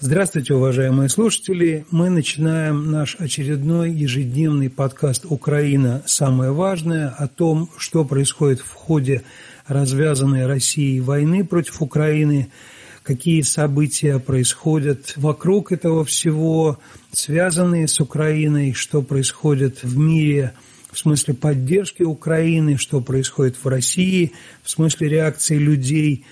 Здравствуйте, уважаемые слушатели. Мы начинаем наш очередной ежедневный подкаст «Украина. Самое важное» о том, что происходит в ходе развязанной Россией войны против Украины, какие события происходят вокруг этого всего, связанные с Украиной, что происходит в мире в смысле поддержки Украины, что происходит в России, в смысле реакции людей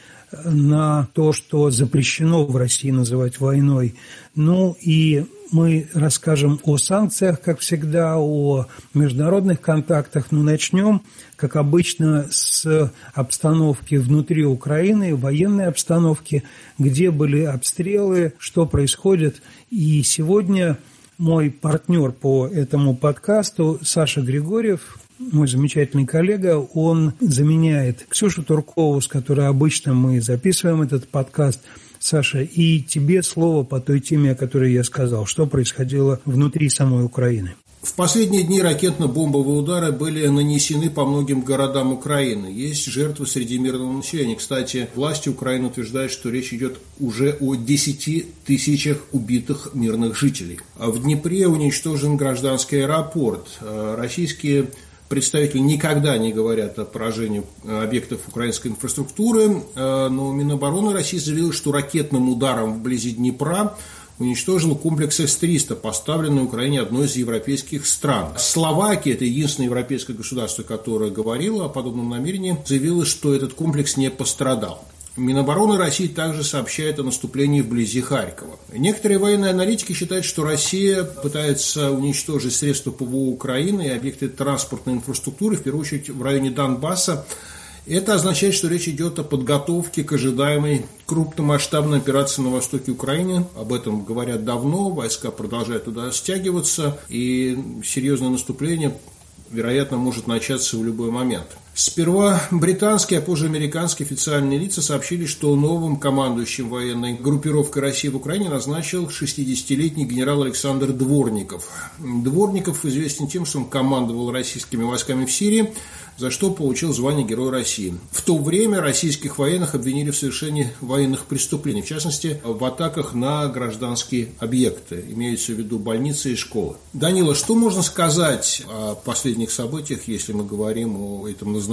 на то, что запрещено в России называть войной. Ну и мы расскажем о санкциях, как всегда, о международных контактах. Но начнем, как обычно, с обстановки внутри Украины, военной обстановки, где были обстрелы, что происходит. И сегодня мой партнер по этому подкасту Саша Григорьев, мой замечательный коллега, он заменяет Ксюшу Туркову, с которой обычно мы записываем этот подкаст. Саша, и тебе слово по той теме, о которой я сказал. Что происходило внутри самой Украины? В последние дни ракетно-бомбовые удары были нанесены по многим городам Украины. Есть жертвы среди мирного населения. Кстати, власти Украины утверждают, что речь идет уже о 10 тысячах убитых мирных жителей. В Днепре уничтожен гражданский аэропорт. Российские представители никогда не говорят о поражении объектов украинской инфраструктуры, но Минобороны России заявило, что ракетным ударом вблизи Днепра уничтожил комплекс С-300, поставленный Украине одной из европейских стран. Словакия, это единственное европейское государство, которое говорило о подобном намерении, заявило, что этот комплекс не пострадал. Минобороны России также сообщает о наступлении вблизи Харькова. Некоторые военные аналитики считают, что Россия пытается уничтожить средства ПВО Украины и объекты транспортной инфраструктуры, в первую очередь в районе Донбасса. Это означает, что речь идет о подготовке к ожидаемой крупномасштабной операции на востоке Украины. Об этом говорят давно, войска продолжают туда стягиваться, и серьезное наступление, вероятно, может начаться в любой момент. Сперва британские, а позже американские официальные лица сообщили, что новым командующим военной группировкой России в Украине назначил 60-летний генерал Александр Дворников. Дворников известен тем, что он командовал российскими войсками в Сирии, за что получил звание Героя России. В то время российских военных обвинили в совершении военных преступлений, в частности, в атаках на гражданские объекты, имеются в виду больницы и школы. Данила, что можно сказать о последних событиях, если мы говорим о этом назначении?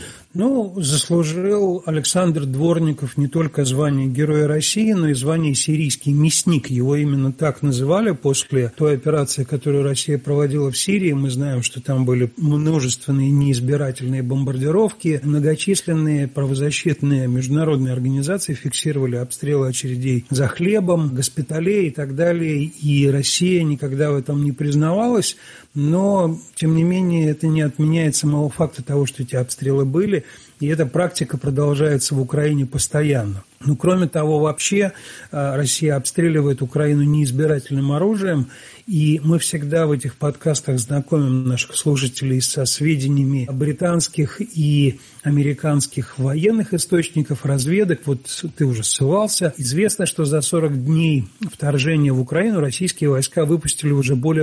Заслужил Александр Дворников не только звание Героя России, но и звание сирийский мясник. Его именно так называли после той операции, которую Россия проводила в Сирии. Мы знаем, что там были множественные неизбирательные бомбардировки, многочисленные правозащитные международные организации фиксировали обстрелы очередей за хлебом, госпиталей и так далее. И Россия никогда в этом не признавалась. Но, тем не менее, это не отменяет самого факта того, что эти обстрелы были, и эта практика продолжается в Украине постоянно. Но, кроме того, вообще Россия обстреливает Украину неизбирательным оружием, и мы всегда в этих подкастах знакомим наших слушателей со сведениями британских и американских военных источников, разведок. Вот ты уже ссылался. Известно, что за 40 дней вторжения в Украину российские войска выпустили уже более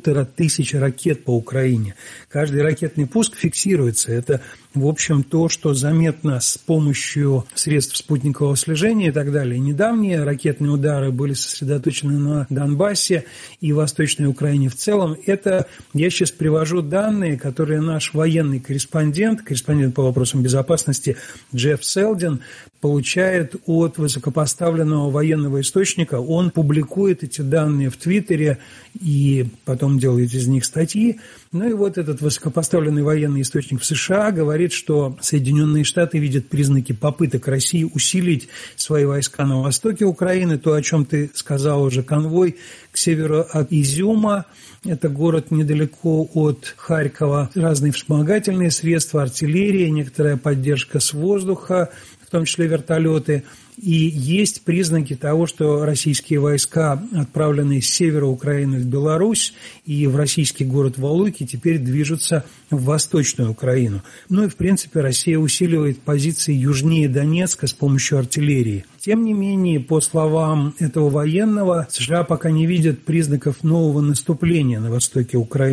1500 ракет по Украине. Каждый ракетный пуск фиксируется. Это, в общем, то, что заметно с помощью средств спутникового слежения и так далее. Недавние ракетные удары были сосредоточены на Донбассе и Восточной Украине в целом. Это, я сейчас привожу данные, которые наш военный корреспондент по вопросам безопасности Джефф Селдин получает от высокопоставленного военного источника. Он публикует эти данные в Твиттере и потом делает из них статьи. Ну и вот этот высокопоставленный военный источник в США говорит, что Соединенные Штаты видят признаки попыток России усилить свои войска на востоке Украины. То, о чем ты сказал уже, конвой к северу от Изюма. Это город недалеко от Харькова. Разные вспомогательные средства, артиллерия, некоторая поддержка с воздуха, в том числе вертолеты. И есть признаки того, что российские войска, отправленные с севера Украины в Беларусь и в российский город Валуйки, теперь движутся в Восточную Украину. Ну и, в принципе, Россия усиливает позиции южнее Донецка с помощью артиллерии. Тем не менее, по словам этого военного, США пока не видят признаков нового наступления на востоке Украины.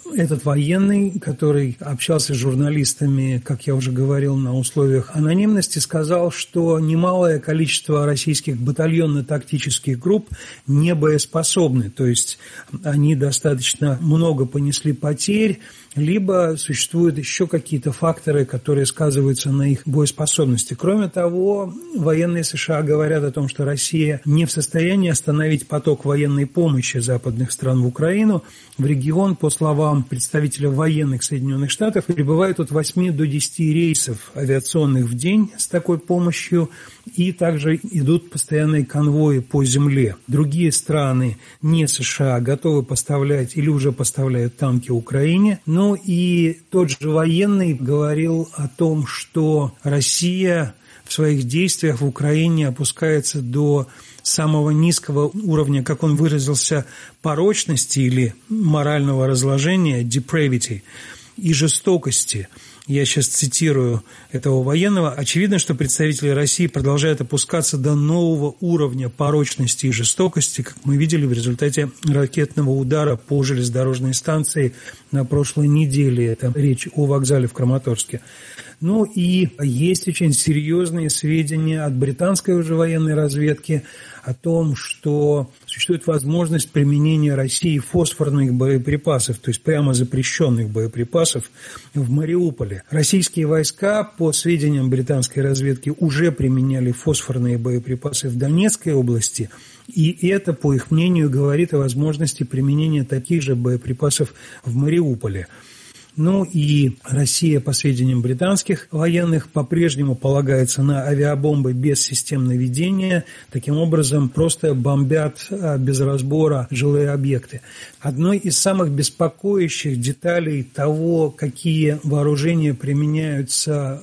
этот военный, который общался с журналистами, как я уже говорил, на условиях анонимности, сказал, что немалое количество российских батальонно-тактических групп не боеспособны, то есть они достаточно много понесли потерь, либо существуют еще какие-то факторы, которые сказываются на их боеспособности. Кроме того, военные США говорят о том, что Россия не в состоянии остановить поток военной помощи западных стран в Украину. В регион, по словам представителя военных Соединенных Штатов, прибывает от 8 до 10 рейсов авиационных в день с такой помощью, и также идут постоянные конвои по земле. Другие страны, не США, готовы поставлять или уже поставляют танки Украине. Ну и тот же военный говорил о том, что Россия в своих действиях в Украине опускается до самого низкого уровня, как он выразился, порочности или морального разложения, depravity, и жестокости. Я сейчас цитирую этого военного. Очевидно, что представители России продолжают опускаться до нового уровня порочности и жестокости, как мы видели в результате ракетного удара по железнодорожной станции на прошлой неделе. Это речь о вокзале в Краматорске. Ну и есть очень серьезные сведения от британской уже военной разведки о том, что существует возможность применения России фосфорных боеприпасов, то есть прямо запрещенных боеприпасов в Мариуполе. Российские войска, по сведениям британской разведки, уже применяли фосфорные боеприпасы в Донецкой области, и это, по их мнению, говорит о возможности применения таких же боеприпасов в Мариуполе. Ну и Россия, по сведениям британских военных, по-прежнему полагается на авиабомбы без систем наведения. Таким образом, просто бомбят без разбора жилые объекты. Одной из самых беспокоящих деталей того, какие вооружения применяются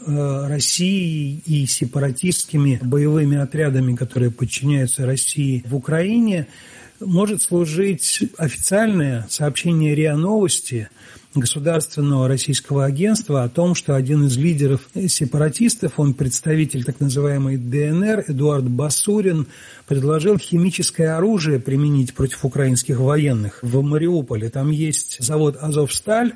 Россией и сепаратистскими боевыми отрядами, которые подчиняются России в Украине, может служить официальное сообщение РИА Новости, государственного российского агентства, о том, что один из лидеров сепаратистов, он представитель так называемой ДНР, Эдуард Басурин, предложил химическое оружие применить против украинских военных в Мариуполе. Там есть завод «Азовсталь»,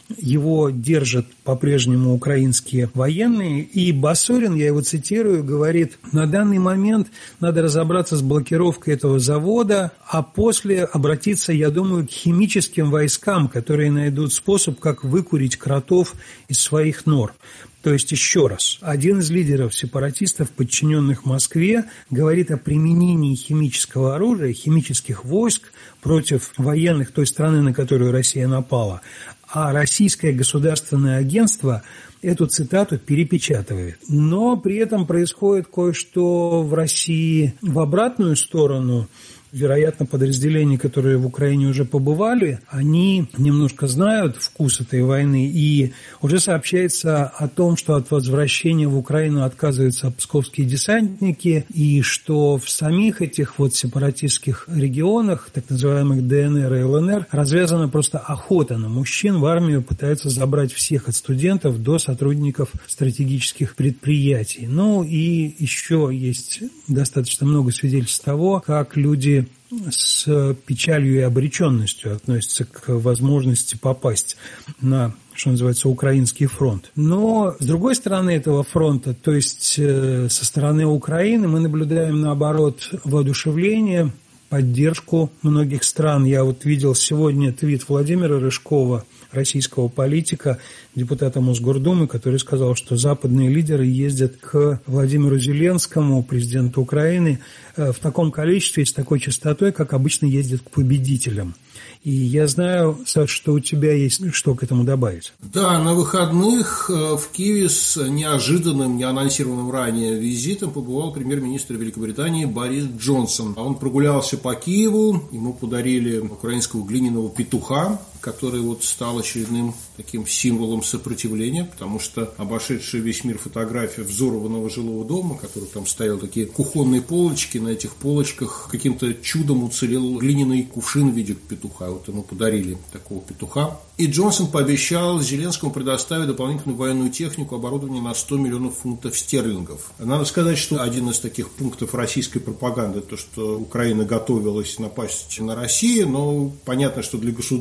его держат по-прежнему украинские военные, и Басурин, я его цитирую, говорит: на данный момент надо разобраться с блокировкой этого завода, а после обратиться, я думаю, к химическим войскам, которые найдут способ, как выкурить кротов из своих нор. То есть, еще раз, один из лидеров сепаратистов, подчиненных Москве, говорит о применении химического оружия, химических войск против военных той страны, на которую Россия напала. А российское государственное агентство эту цитату перепечатывает. Но при этом происходит кое-что в России в обратную сторону. Вероятно, подразделения, которые в Украине уже побывали, они немножко знают вкус этой войны, и уже сообщается о том, что от возвращения в Украину отказываются псковские десантники, и что в самих этих вот сепаратистских регионах, так называемых ДНР и ЛНР, развязана просто охота на мужчин. В армию пытаются забрать всех от студентов до сотрудников стратегических предприятий. Ну и еще есть достаточно много свидетельств того, как люди с печалью и обреченностью относятся к возможности попасть на, что называется, украинский фронт. Но с другой стороны этого фронта, то есть со стороны Украины, мы наблюдаем, наоборот, воодушевление, поддержку многих стран. Я вот видел сегодня твит Владимира Рыжкова, российского политика, депутата Мосгордумы, который сказал, что западные лидеры ездят к Владимиру Зеленскому, президенту Украины, в таком количестве и с такой частотой, как обычно ездят к победителям. И я знаю, Саш, что у тебя есть что к этому добавить. Да, на выходных в Киеве с неожиданным, неанонсированным ранее визитом побывал премьер-министр Великобритании Борис Джонсон. Он прогулялся по Киеву, ему подарили украинского глиняного петуха, который вот стал очередным таким символом сопротивления, потому что обошедшая весь мир фотография взорванного жилого дома, который там стоял, такие кухонные полочки, на этих полочках каким-то чудом уцелел глиняный кувшин в виде петуха. Вот ему подарили такого петуха. И Джонсон пообещал Зеленскому предоставить дополнительную военную технику, оборудование на 100 миллионов фунтов стерлингов. Надо сказать, что один из таких пунктов российской пропаганды, то, что Украина готовилась напасть на Россию, но понятно, что для государства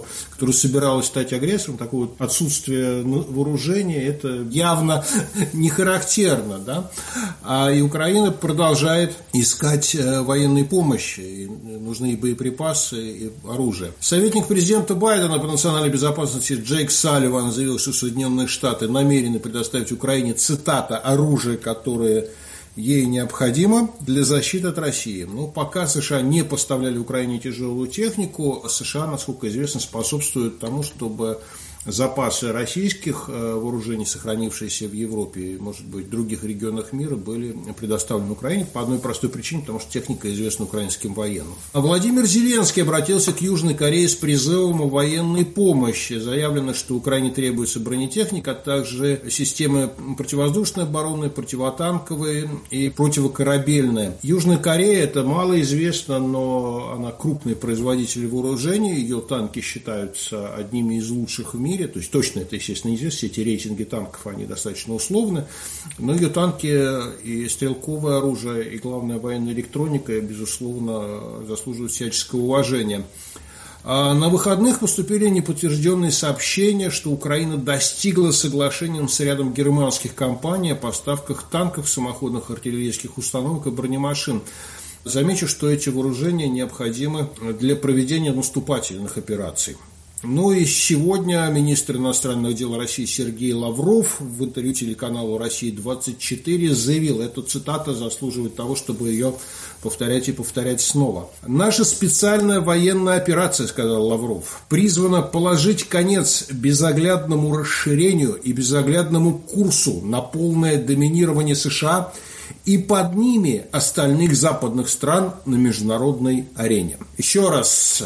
которая собиралась стать агрессором, такое вот отсутствие вооружения, это явно не характерно, да? И Украина продолжает искать военной помощи, и нужны и боеприпасы, и оружие. Советник президента Байдена по национальной безопасности Джейк Салливан заявил, что Соединенные Штаты намерены предоставить Украине, цитата, оружие, которое ей необходимо для защиты от России. Но пока США не поставляли Украине тяжелую технику, США, насколько известно, способствуют тому, чтобы запасы российских вооружений, сохранившиеся в Европе и, может быть, в других регионах мира, были предоставлены Украине по одной простой причине, потому что техника известна украинским военным. А Владимир Зеленский обратился к Южной Корее с призывом о военной помощи. Заявлено, что Украине требуется бронетехника, а также системы противовоздушной обороны, противотанковые и противокорабельные. Южная Корея – это малоизвестно, но она крупный производитель вооружений. Ее танки считаются одними из лучших в мире. То есть точно это, естественно, неизвестно, все эти рейтинги танков, они достаточно условны, но ее танки и стрелковое оружие, и, главное, военная электроника, безусловно, заслуживают всяческого уважения. А на выходных поступили неподтвержденные сообщения, что Украина достигла соглашения с рядом германских компаний о поставках танков, самоходных артиллерийских установок и бронемашин. Замечу, что эти вооружения необходимы для проведения наступательных операций. Ну и сегодня министр иностранных дел России Сергей Лавров в интервью телеканалу «Россия-24» заявил, эта цитата заслуживает того, чтобы ее повторять и повторять снова. «Наша специальная военная операция, — сказал Лавров, — призвана положить конец безоглядному расширению и безоглядному курсу на полное доминирование США и под ними остальных западных стран на международной арене». Еще раз,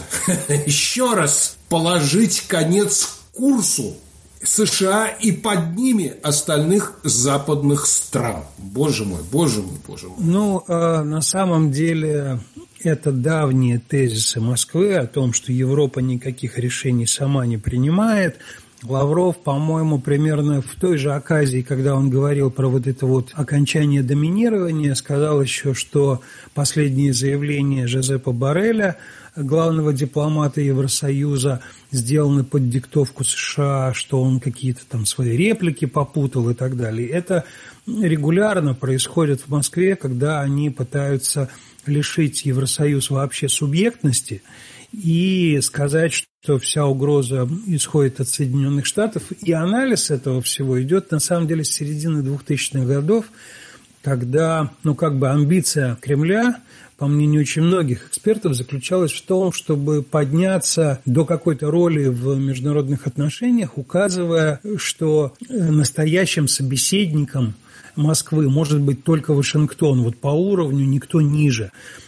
положить конец курсу США и под ними остальных западных стран. Боже мой, боже мой, боже мой. Ну, на самом деле, это давние тезисы Москвы о том, что Европа никаких решений сама не принимает. Лавров, по-моему, примерно в той же оказии, когда он говорил про вот это вот окончание доминирования, сказал еще, что последние заявления Жозепа Борреля, главного дипломата Евросоюза, сделаны под диктовку США, что он какие-то там свои реплики попутал и так далее. Это регулярно происходит в Москве, когда они пытаются лишить Евросоюз вообще субъектности и сказать, что вся угроза исходит от Соединенных Штатов. И анализ этого всего идет, на самом деле, с середины 2000-х годов, когда, амбиция Кремля, по мнению очень многих экспертов, заключалась в том, чтобы подняться до какой-то роли в международных отношениях, указывая, что настоящим собеседником Москвы может быть только Вашингтон, вот по уровню никто ниже.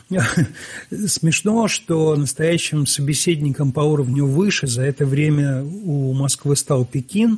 Смешно, что настоящим собеседником по уровню выше за это время у Москвы стал Пекин,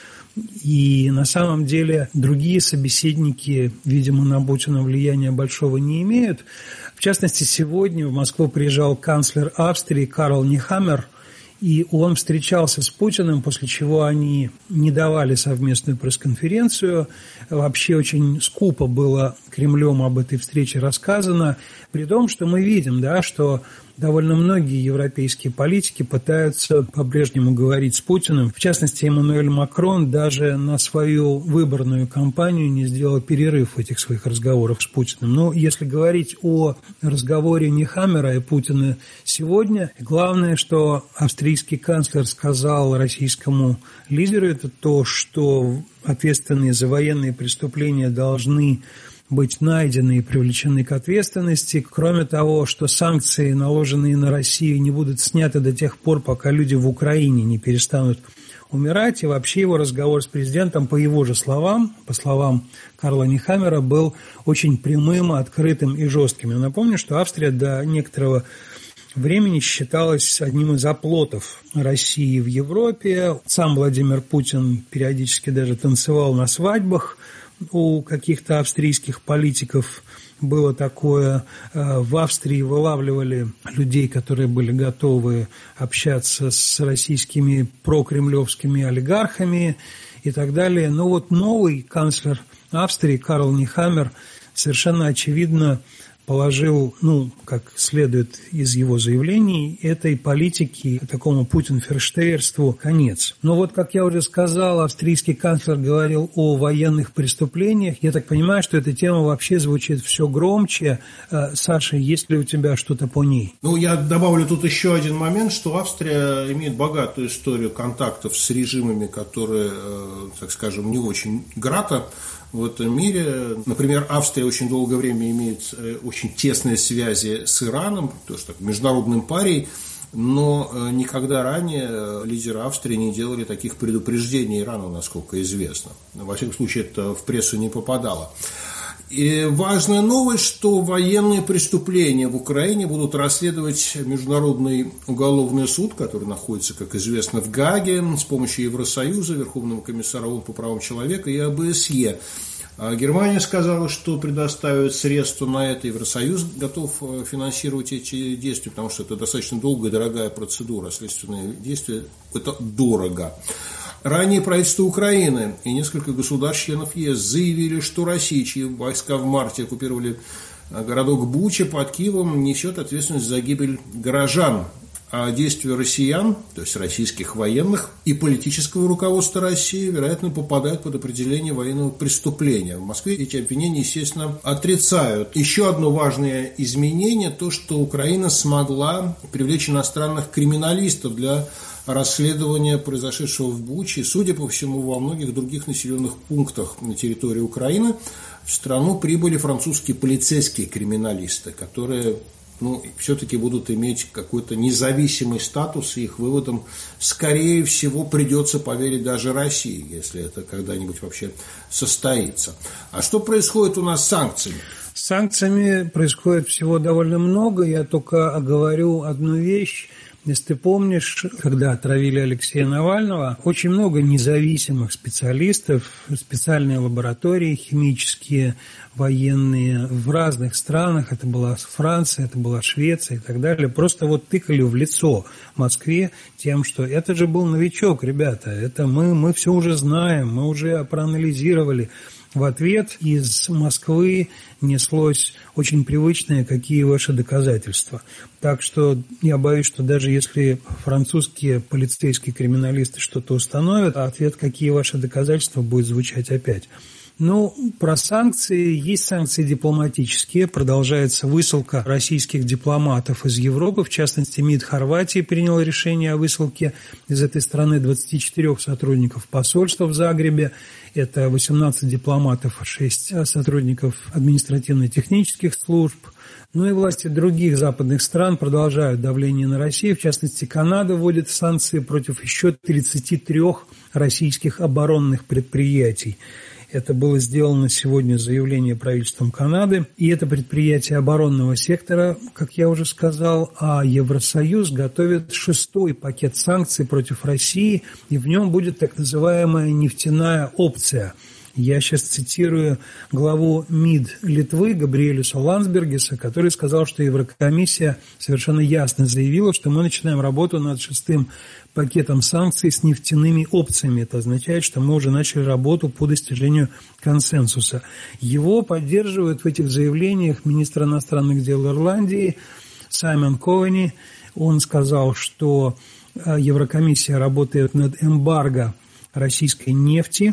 и на самом деле другие собеседники, видимо, на Путина влияния большого не имеют. В частности, сегодня в Москву приезжал канцлер Австрии Карл Нехаммер, и он встречался с Путиным, после чего они не давали совместную пресс-конференцию. Вообще очень скупо было Кремлем об этой встрече рассказано, при том, что мы видим, что довольно многие европейские политики пытаются по-прежнему говорить с Путиным. В частности, Эммануэль Макрон даже на свою выборную кампанию не сделал перерыв в этих своих разговорах с Путиным. Но если говорить о разговоре Нехаммера и Путина сегодня, главное, что австрийский канцлер сказал российскому лидеру, это то, что ответственные за военные преступления должны быть найдены и привлечены к ответственности. Кроме того, что санкции, наложенные на Россию, не будут сняты до тех пор, пока люди в Украине не перестанут умирать. И вообще его разговор с президентом, по его же словам, по словам Карла Нехаммера, был очень прямым, открытым и жестким. Я напомню, что Австрия до некоторого времени считалась одним из оплотов России в Европе. Сам Владимир Путин периодически даже танцевал на свадьбах у каких-то австрийских политиков. Было такое. В Австрии вылавливали людей, которые были готовы общаться с российскими прокремлевскими олигархами и так далее. Но вот новый канцлер Австрии Карл Нехаммер совершенно очевидно положил, как следует из его заявлений, этой политике, такому путинферштейерству конец. Но вот, как я уже сказал, австрийский канцлер говорил о военных преступлениях. Я так понимаю, что эта тема вообще звучит все громче. Саша, есть ли у тебя что-то по ней? Я добавлю тут еще один момент, что Австрия имеет богатую историю контактов с режимами, которые, так скажем, не очень грато в этом мире. Например, Австрия очень долгое время имеет очень тесные связи с Ираном, то есть международным парией, но никогда ранее лидеры Австрии не делали таких предупреждений Ирану, насколько известно. Во всяком случае, это в прессу не попадало. И важная новость, что военные преступления в Украине будут расследовать Международный уголовный суд, который находится, как известно, в Гааге, с помощью Евросоюза, Верховного комиссара ООН по правам человека и ОБСЕ. Германия сказала, что предоставит средства на это. Евросоюз готов финансировать эти действия, потому что это достаточно долгая и дорогая процедура. Следственные действия – это дорого. Ранее правительство Украины и несколько государств-членов ЕС заявили, что Россия, чьи войска в марте оккупировали городок Буча под Киевом, несет ответственность за гибель горожан. А действия россиян, то есть российских военных и политического руководства России, вероятно, попадают под определение военного преступления. В Москве эти обвинения, естественно, отрицают. Еще одно важное изменение – то, что Украина смогла привлечь иностранных криминалистов для расследования произошедшего в Буче. Судя по всему, во многих других населенных пунктах на территории Украины в страну прибыли французские полицейские криминалисты, которые все-таки будут иметь какой-то независимый статус, и их выводом, скорее всего, придется поверить даже России, если это когда-нибудь вообще состоится. А что происходит у нас с санкциями? С санкциями происходит всего довольно много. Я только оговорю одну вещь. Если ты помнишь, когда отравили Алексея Навального, очень много независимых специалистов, специальные лаборатории химические, военные в разных странах, это была Франция, это была Швеция и так далее, просто тыкали в лицо Москве тем, что это же был новичок, ребята, это мы все уже знаем, мы уже проанализировали. В ответ из Москвы неслось очень привычное, какие ваши доказательства. Так что я боюсь, что даже если французские полицейские криминалисты что-то установят, а ответ «какие ваши доказательства» будет звучать опять. Про санкции. Есть санкции дипломатические. Продолжается высылка российских дипломатов из Европы. В частности, МИД Хорватии принял решение о высылке из этой страны 24 сотрудников посольства в Загребе. Это 18 дипломатов, 6 сотрудников административно-технических служб. И власти других западных стран продолжают давление на Россию. В частности, Канада вводит санкции против еще 33 российских оборонных предприятий. Это было сделано сегодня заявление правительством Канады. И это предприятие оборонного сектора, как я уже сказал, а Евросоюз готовит 6-й пакет санкций против России, и в нем будет так называемая нефтяная опция. Я сейчас цитирую главу МИД Литвы Габриэлюса Ландсбергиса, который сказал, что Еврокомиссия совершенно ясно заявила, что мы начинаем работу над 6-м пакетом санкций с нефтяными опциями. Это означает, что мы уже начали работу по достижению консенсуса. Его поддерживают в этих заявлениях министр иностранных дел Ирландии Саймон Ковени. Он сказал, что Еврокомиссия работает над эмбарго российской нефти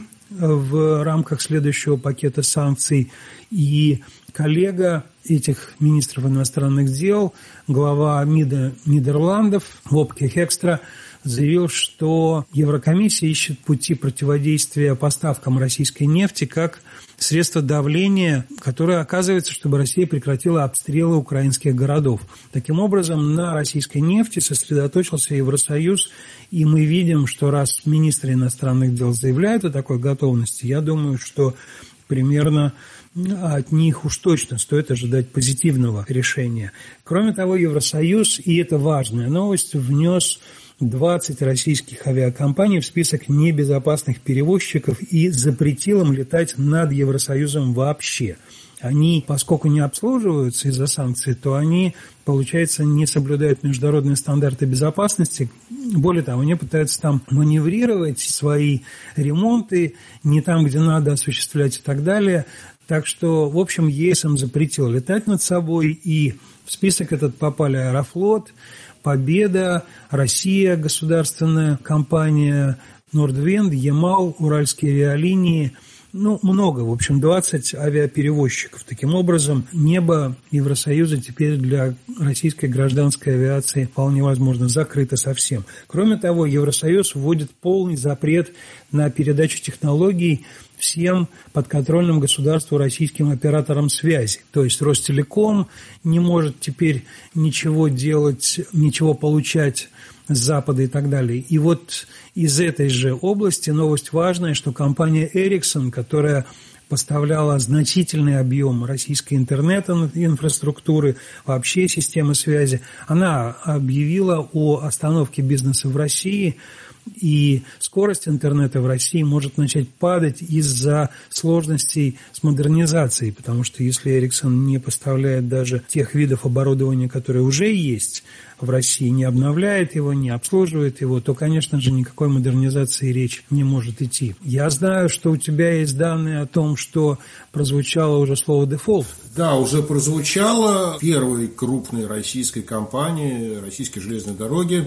в рамках следующего пакета санкций. И коллега этих министров иностранных дел, глава МИДа Нидерландов Вопке Хексtra, заявил, что Еврокомиссия ищет пути противодействия поставкам российской нефти как средство давления, которое оказывается, чтобы Россия прекратила обстрелы украинских городов. Таким образом, на российской нефти сосредоточился Евросоюз, и мы видим, что раз министры иностранных дел заявляют о такой готовности, я думаю, что примерно от них уж точно стоит ожидать позитивного решения. Кроме того, Евросоюз, и это важная новость, внес 20 российских авиакомпаний в список небезопасных перевозчиков и запретил им летать над Евросоюзом вообще. Они, поскольку не обслуживаются из-за санкций, то они, получается, не соблюдают международные стандарты безопасности. Более того, они пытаются там маневрировать, свои ремонты не там, где надо осуществлять и так далее. Так что, в общем, ЕС им запретил летать над собой, и в список этот попали Аэрофлот, Победа, Россия, государственная компания, Нордвинд, Ямал, Уральские авиалинии. Много, в общем, 20 авиаперевозчиков. Таким образом, небо Евросоюза теперь для российской гражданской авиации вполне возможно закрыто совсем. Кроме того, Евросоюз вводит полный запрет на передачу технологий всем подконтрольным государству российским операторам связи. То есть Ростелеком не может теперь ничего делать, ничего получать с Запада и так далее. И вот из этой же области новость важная, что компания Ericsson, которая поставляла значительный объем российской интернет-инфраструктуры, вообще системы связи, она объявила о остановке бизнеса в России, и скорость интернета в России может начать падать из-за сложностей с модернизацией, потому что если Ericsson не поставляет даже тех видов оборудования, которые уже есть в России, не обновляет его, не обслуживает его, то, конечно же, никакой модернизации речь не может идти. Я знаю, что у тебя есть данные о том, что прозвучало уже слово «дефолт». Да, уже прозвучало. Первой крупной российской компании, Российские железные дороги,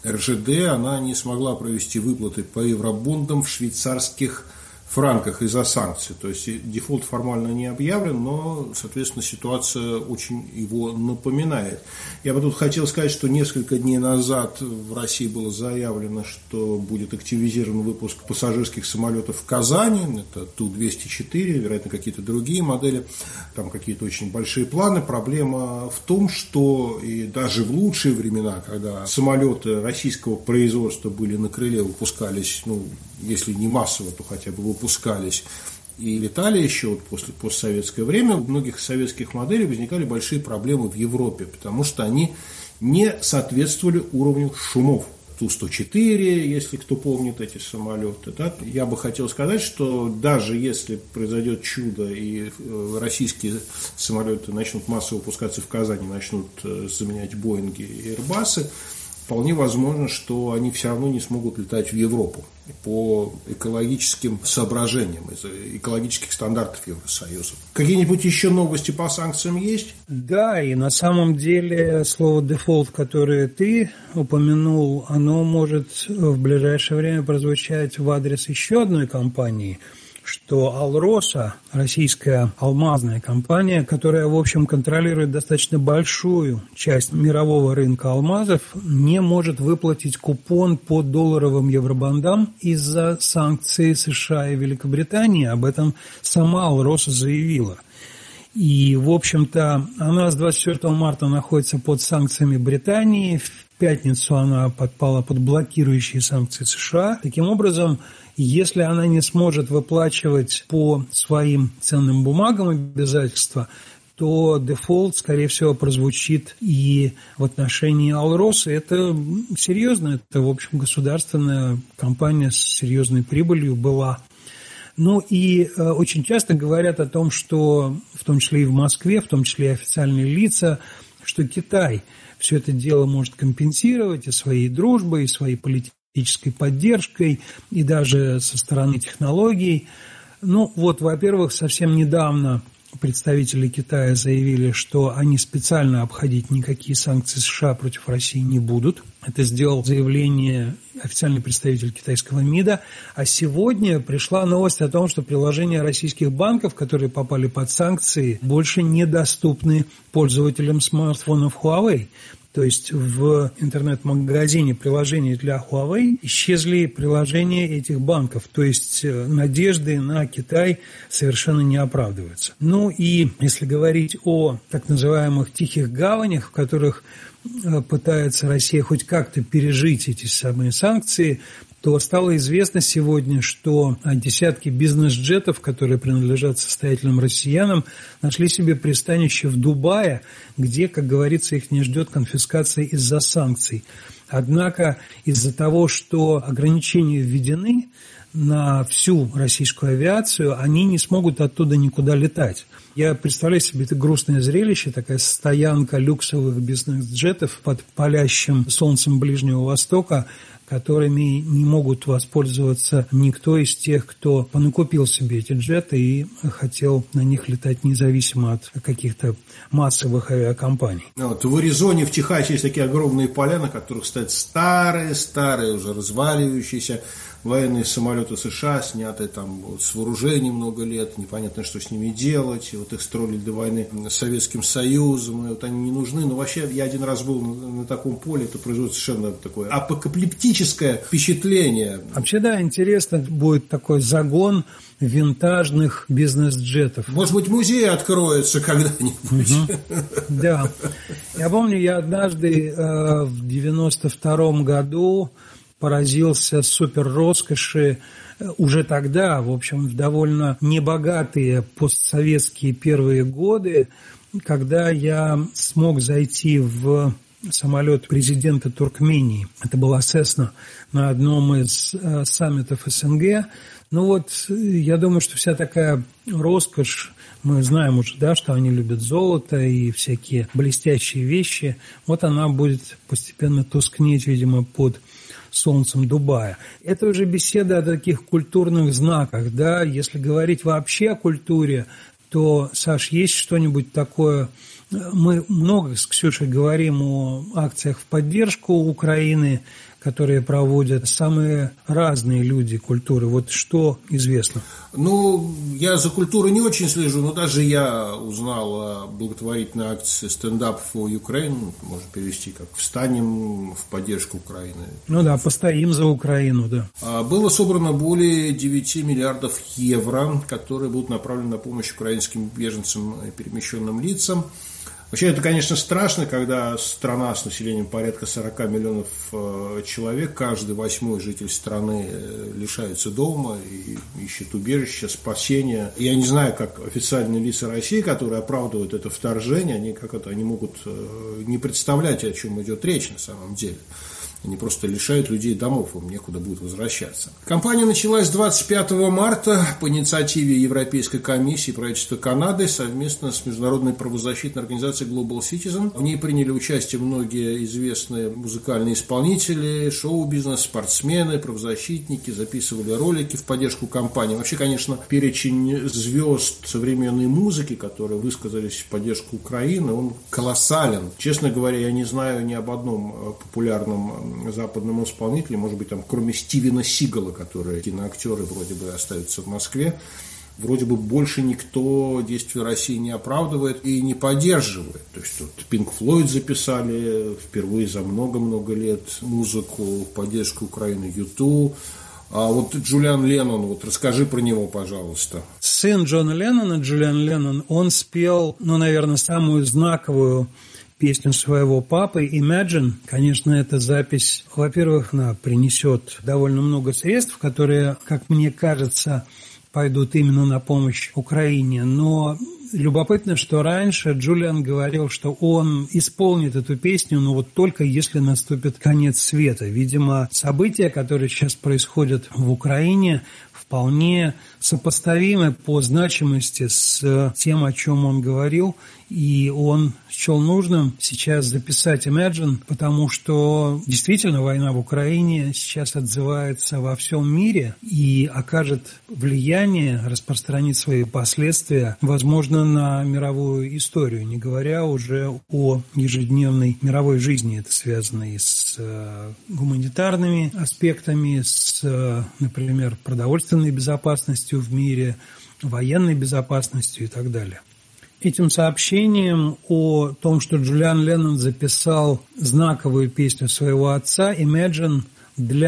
РЖД, она не смогла провести выплаты по евробондам в швейцарских франках из-за санкций. То есть дефолт формально не объявлен, но, соответственно, ситуация очень его напоминает. Я бы тут хотел сказать, что несколько дней назад в России было заявлено, что будет активизирован выпуск пассажирских самолетов в Казани. Это Ту-204, вероятно, какие-то другие модели. Там какие-то очень большие планы. Проблема в том, что и даже в лучшие времена, когда самолеты российского производства были на крыле, выпускались, если не массово, то хотя бы выпускались и летали еще после постсоветское время, у многих советских моделей возникали большие проблемы в Европе, потому что они не соответствовали уровню шумов. Ту-104, если кто помнит эти самолеты. Да? Я бы хотел сказать, что даже если произойдет чудо и российские самолеты начнут массово выпускаться в Казани, начнут заменять Боинги и Airbus'ы, вполне возможно, что они все равно не смогут летать в Европу по экологическим соображениям, из-за экологических стандартов Евросоюза. Какие-нибудь еще новости по санкциям есть? Да, и на самом деле слово «дефолт», которое ты упомянул, оно может в ближайшее время прозвучать в адрес еще одной компании, что Алроса, российская алмазная компания, которая, в общем, контролирует достаточно большую часть мирового рынка алмазов, не может выплатить купон по долларовым евробондам из-за санкций США и Великобритании. Об этом сама Алроса заявила. И, в общем-то, она с 24 марта находится под санкциями Британии. В пятницу она подпала под блокирующие санкции США. Таким образом, если она не сможет выплачивать по своим ценным бумагам обязательства, то дефолт, скорее всего, прозвучит и в отношении Алросы. Это серьезно, это, в общем, государственная компания с серьезной прибылью была. И очень часто говорят о том, что, в том числе и в Москве, в том числе и официальные лица, что Китай все это дело может компенсировать и своей дружбой, и своей политической поддержкой, и даже со стороны технологий. Во-первых, совсем недавно представители Китая заявили, что они специально обходить никакие санкции США против России не будут. Это сделал заявление официальный представитель китайского МИДа. А сегодня пришла новость о том, что приложения российских банков, которые попали под санкции, больше недоступны пользователям смартфонов Huawei. То есть в интернет-магазине приложений для Huawei исчезли приложения этих банков. То есть надежды на Китай совершенно не оправдываются. И если говорить о так называемых тихих гаванях, в которых пытается Россия хоть как-то пережить эти самые санкции, то стало известно сегодня, что десятки бизнес-джетов, которые принадлежат состоятельным россиянам, нашли себе пристанище в Дубае, где, как говорится, их не ждет конфискация из-за санкций. Однако из-за того, что ограничения введены на всю российскую авиацию, они не смогут оттуда никуда летать. Я представляю себе это грустное зрелище, такая стоянка люксовых бизнес-джетов под палящим солнцем Ближнего Востока, которыми не могут воспользоваться никто из тех, кто понакупил себе эти джеты и хотел на них летать независимо от каких-то массовых авиакомпаний. Вот, в Аризоне, в Техасе есть такие огромные поля, на которых стоят старые, уже разваливающиеся военные самолеты США, снятые там с вооружений много лет, непонятно, что с ними делать. И вот их строили для войны с Советским Союзом, и вот они не нужны. Но вообще я один раз был на таком поле, это производит совершенно такое апокалиптическое впечатление. Вообще, да, интересно будет такой загон винтажных бизнес-джетов. Может быть, музей откроется когда-нибудь. Да. Я помню, я однажды в 92-м году поразился супер-роскоши уже тогда, в общем, в довольно небогатые постсоветские первые годы, когда я смог зайти в самолет президента Туркмении. Это была Cessna на одном из саммитов СНГ. Ну вот, я думаю, что вся такая роскошь, мы знаем уже, да, что они любят золото и всякие блестящие вещи, вот она будет постепенно тускнеть, видимо, под солнцем Дубая. Это уже беседа о таких культурных знаках, да, если говорить вообще о культуре, то, Саш, есть что-нибудь такое? Мы много с Ксюшей говорим о акциях в поддержку Украины, которые проводят самые разные люди культуры. Вот что известно? Ну, я за культурой не очень слежу, но даже я узнал о благотворительной акции Stand Up for Ukraine, можно перевести как «Встанем в поддержку Украины». Ну да, постоим за Украину, да. Было собрано более 9 миллиардов евро, которые будут направлены на помощь украинским беженцам и перемещенным лицам. Вообще, это, конечно, страшно, когда страна с населением порядка 40 миллионов человек, каждый 8-й житель страны лишается дома и ищет убежище, спасения. Я не знаю, как официальные лица России, которые оправдывают это вторжение, они могут не представлять, о чем идет речь на самом деле. Они просто лишают людей домов, им некуда будет возвращаться. Кампания началась 25 марта по инициативе Европейской комиссии и правительства Канады совместно с международной правозащитной организацией Global Citizen. В ней приняли участие многие известные музыкальные исполнители, шоу-бизнес, спортсмены, правозащитники, записывали ролики в поддержку кампании. Вообще, конечно, перечень звезд современной музыки, которые высказались в поддержку Украины, он колоссален. Честно говоря, я не знаю ни об одном популярном западном исполнителе, может быть, там, кроме Стивена Сигала, которые киноактеры вроде бы остаются в Москве, вроде бы больше никто действия России не оправдывает и не поддерживает. То есть тут Pink Floyd записали впервые за много-много лет музыку в поддержку Украины, U2. А вот Джулиан Леннон, вот расскажи про него, пожалуйста. Сын Джона Леннона, Джулиан Леннон, он спел, наверное, самую знаковую песню своего папы «Imagine». Конечно, эта запись, во-первых, она принесет довольно много средств, которые, как мне кажется, пойдут именно на помощь Украине. Но любопытно, что раньше Джулиан говорил, что он исполнит эту песню, но вот только если наступит конец света. Видимо, события, которые сейчас происходят в Украине, вполне сопоставимы по значимости с тем, о чем он говорил, и он счел нужным сейчас записать «Imagine», потому что действительно война в Украине сейчас отзывается во всем мире и окажет влияние, распространит свои последствия, возможно, на мировую историю, не говоря уже о ежедневной мировой жизни. Это связано и с гуманитарными аспектами, с, например, продовольственной безопасностью в мире, военной безопасностью и так далее. Этим сообщением о том, что Джулиан Леннон записал знаковую песню своего отца «Imagine» для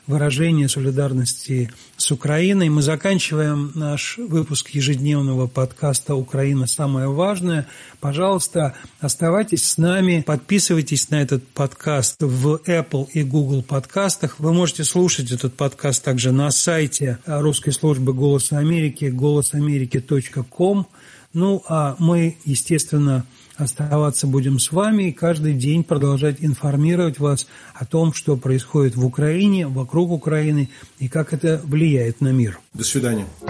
выражение солидарности с Украиной. Мы заканчиваем наш выпуск ежедневного подкаста «Украина. Самое важное». Пожалуйста, оставайтесь с нами, подписывайтесь на этот подкаст в Apple и Google подкастах. Вы можете слушать этот подкаст также на сайте русской службы «Голоса Америки» голосамерики.com. Ну, а мы, естественно, оставаться будем с вами и каждый день продолжать информировать вас о том, что происходит в Украине, вокруг Украины и как это влияет на мир. До свидания.